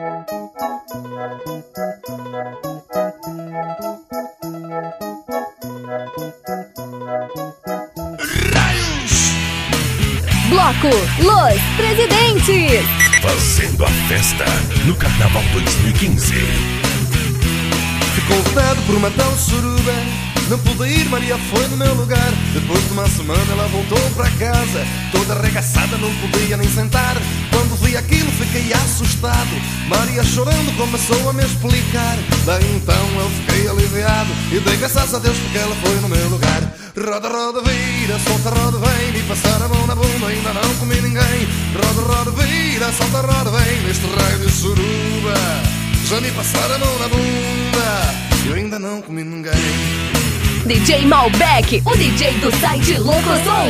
Bloco Los Presidentes. Fazendo a festa no Carnaval 2015. Ficou vedado por uma tal suruba. Não pude ir, Maria foi no meu lugar. Depois de uma semana ela voltou para casa, toda arregaçada, não podia nem sentar. Quando vi aquilo fiquei assustado. Maria chorando começou a me explicar. Daí então eu fiquei aliviado e dei graças a Deus porque ela foi no meu lugar. Roda, roda, vira, solta, roda, vem. Me passar a mão na bunda, ainda não comi ninguém. Roda, roda, vira, solta, roda, vem. Neste raio de suruba já me passaram a mão na bunda, eu ainda não comi ninguém. DJ Malbec, o DJ do site Locosom.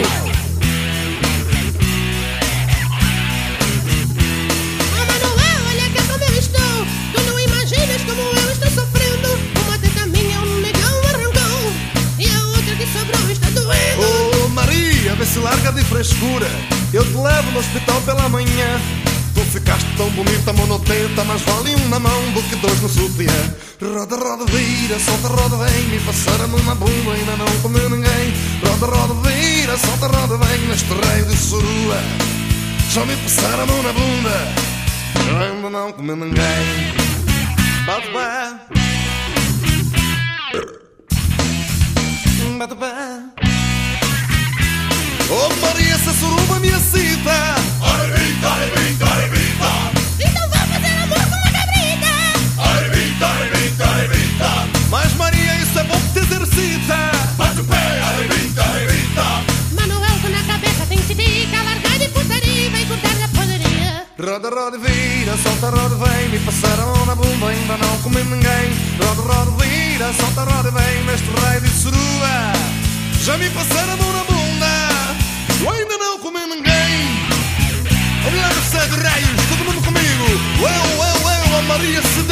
Oh Manuel, olha que como eu estou. Tu não imaginas como eu estou sofrendo. Uma teta minha um negão arrancou e a outra que sobrou está doendo. Oh Maria, vê se larga de frescura, eu te levo no hospital pela manhã. Tu ficaste tão bonita, monoteta, mas vale um na mão do que dois no sutiã. Roda, roda, vira, solta, roda, vem. Me passar a mão na bunda, ainda não comeu ninguém. Roda, roda, vira, solta, roda, vem. Neste raio de surua já me passaram a mão na bunda, eu ainda não comeu ninguém. Bate pé, bate pé. Oh Maria, essa suruba me excita. Arrebita, arrebita, arrebita. Então vou fazer amor com uma cabrita. Arrebita, arrebita, arrebita. Mas Maria, isso é bom que te exercita. Bate o pé, arrebita, arrebita. Manuel, com na cabeça tem tica. Largar de putaria e vai cortar da poderia. Roda, roda, vira, solta, roda, vem. Me passar a mão na bunda, ainda não comi ninguém. Roda, roda, vira, solta, roda, vem. Neste raio de surua já me passaram a mão na bunda, eu ainda não comi ninguém. Obrigado, Sede Raios, todo mundo comigo. Eu, a Maria se